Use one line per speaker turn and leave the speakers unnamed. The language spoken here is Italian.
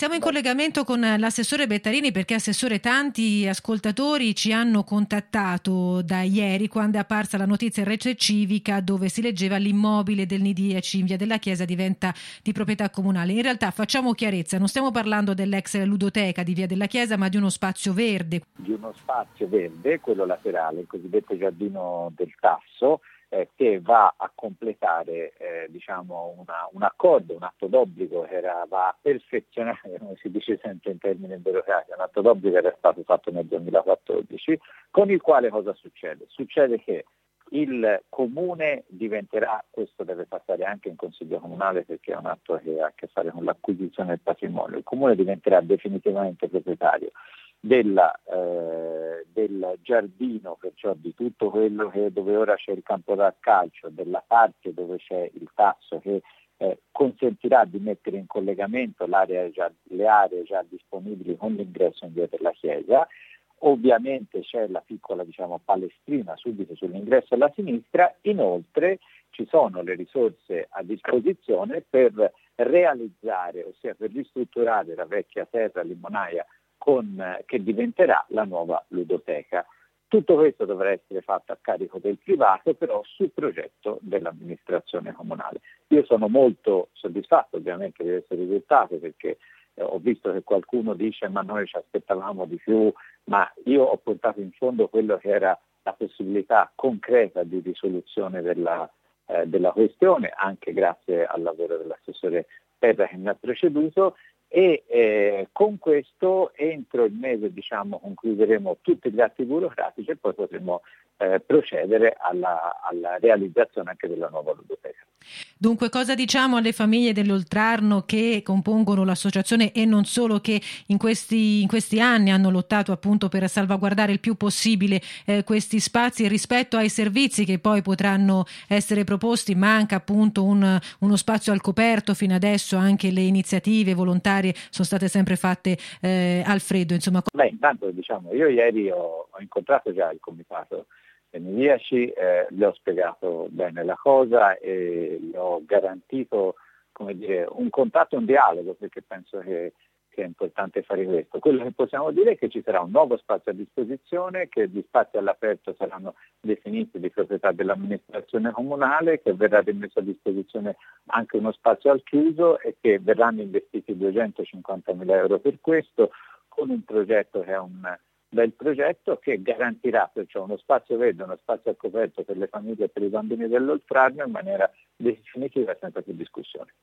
Siamo in collegamento con l'assessore Bettarini perché, assessore, tanti ascoltatori ci hanno contattato da ieri, quando è apparsa la notizia in Rete Civica dove si leggeva l'immobile del Ni10 in Via della Chiesa diventa di proprietà comunale. In realtà, facciamo chiarezza, non stiamo parlando dell'ex ludoteca di Via della Chiesa, ma di uno spazio verde.
Di uno spazio verde, quello laterale, il cosiddetto giardino del Tasso, che va a completare un accordo, un atto d'obbligo che va a perfezionare, come si dice sempre in termini burocratici, un atto d'obbligo che era stato fatto nel 2014, con il quale cosa succede? Succede che il comune diventerà, questo deve passare anche in consiglio comunale perché è un atto che ha a che fare con l'acquisizione del patrimonio, il comune diventerà definitivamente proprietario del giardino, perciò di tutto quello dove ora c'è il campo da calcio, della parte dove c'è il Tasso che consentirà di mettere in collegamento le aree già disponibili con l'ingresso in Via della Chiesa. Ovviamente c'è la piccola palestrina subito sull'ingresso alla sinistra, inoltre ci sono le risorse a disposizione per realizzare, ossia per ristrutturare la vecchia terra limonaia che diventerà la nuova ludoteca. Tutto questo dovrà essere fatto a carico del privato, però su progetto dell'amministrazione comunale. Io sono molto soddisfatto ovviamente di questo risultato perché ho visto che qualcuno dice ma noi ci aspettavamo di più, ma io ho portato in fondo quello che era la possibilità concreta di risoluzione della questione, anche grazie al lavoro dell'assessore Perra che mi ha preceduto, e con questo entro il mese concluderemo tutti gli atti burocratici e poi potremo procedere alla realizzazione anche della nuova ludoteca.
Dunque, cosa diciamo alle famiglie dell'Oltrarno che compongono l'associazione e non solo, che in questi anni hanno lottato appunto per salvaguardare il più possibile questi spazi rispetto ai servizi che poi potranno essere proposti? Manca appunto uno spazio al coperto. Fino adesso anche le iniziative volontarie sono state sempre fatte al freddo, insomma.
Intanto io ieri ho incontrato già il comitato Ni10, gli ho spiegato bene la cosa e gli ho garantito un contatto, un dialogo, perché penso che è importante fare questo. Quello che possiamo dire è che ci sarà un nuovo spazio a disposizione, che gli spazi all'aperto saranno definiti di proprietà dell'amministrazione comunale, che verrà rimesso a disposizione anche uno spazio al chiuso e che verranno investiti 250.000 euro per questo, con un progetto che è un bel progetto che garantirà perciò uno spazio verde, uno spazio al coperto per le famiglie e per i bambini dell'Oltrarno in maniera definitiva e senza più discussione.